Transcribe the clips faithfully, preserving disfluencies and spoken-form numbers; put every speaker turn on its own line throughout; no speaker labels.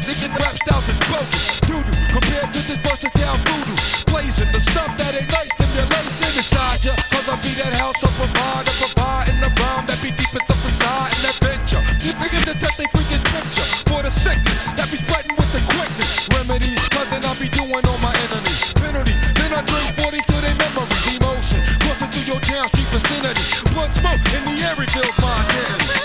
This rap styles is bogus. Doo-doo compared to this versatile voodoo. Blazing the stuff that ain't nice, stimulation inside ya. Cause I be that house of provider, providing the rhyme that be deep as the facade and adventure. You niggas to test they freaking picture for the sickness that be spreading with the quickness. Remedies, cousin, I be doing on my enemies. Penalty, then I drink forties to their memories. Emotion, crossing through your town street vicinity. Blood smoke in the air, it fills my identity.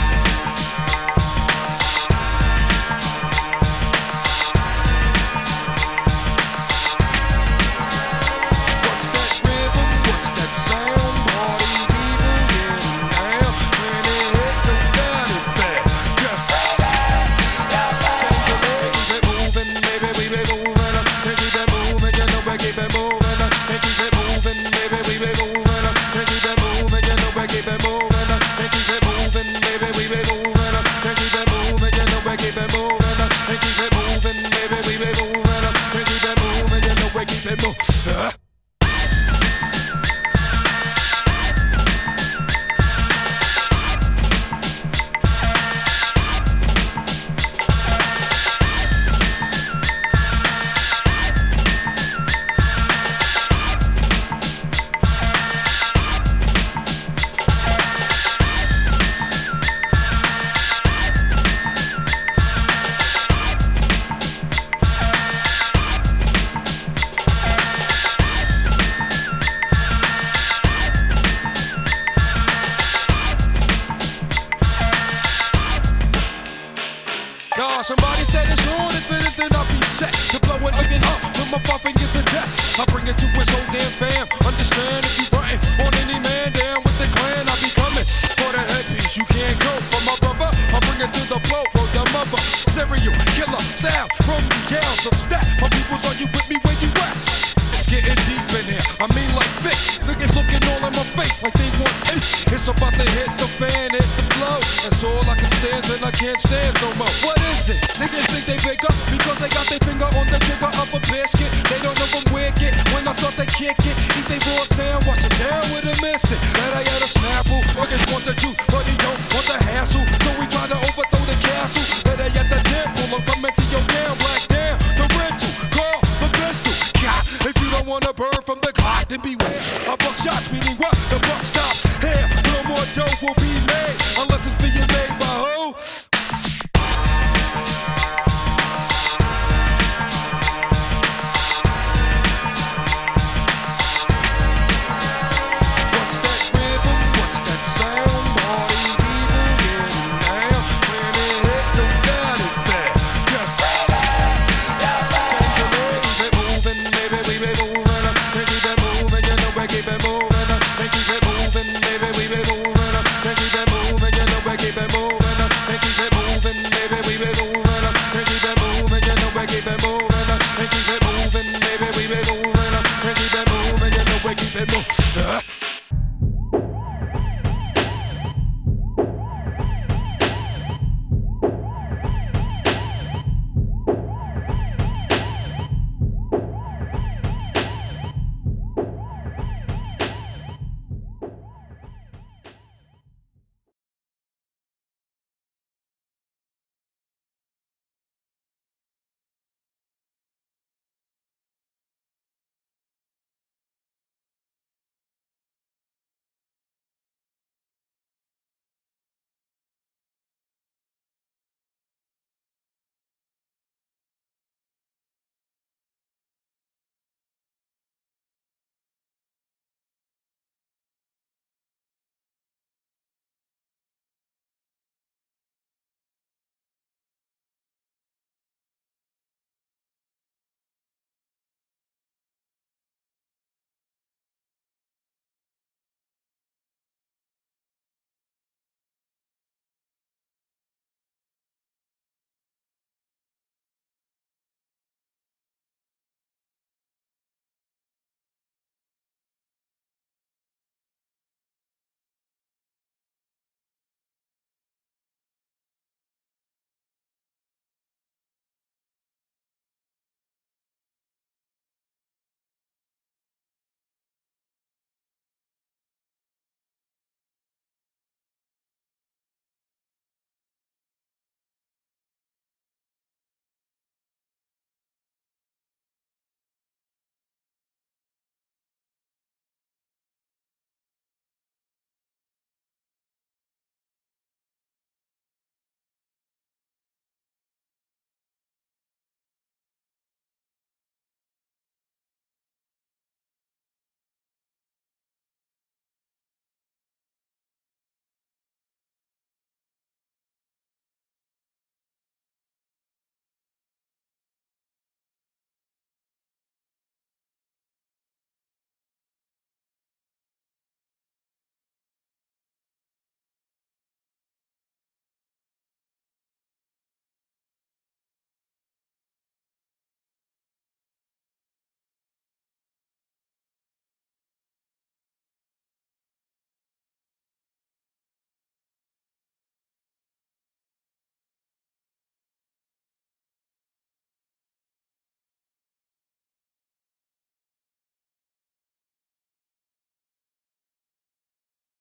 Somebody said it's on, if it is then I'll be set to blow it again up with my five fingers of death. I bring it to his whole damn fam. Understand if you frontin' on any man down with the clan, I'll be coming for the headpiece. You can't go for my brother. I bring it to the blow, bro, the mother. Serial killer style from the yells of stat. My peoples, are you with me where you at? It's getting deep in here. I mean like thick. Niggas looking all in my face like they want it. It's about to hit the fan, hit the flow. That's all I can stand and I can't stand no more. What is it? Niggas think they wake up because they got their finger on the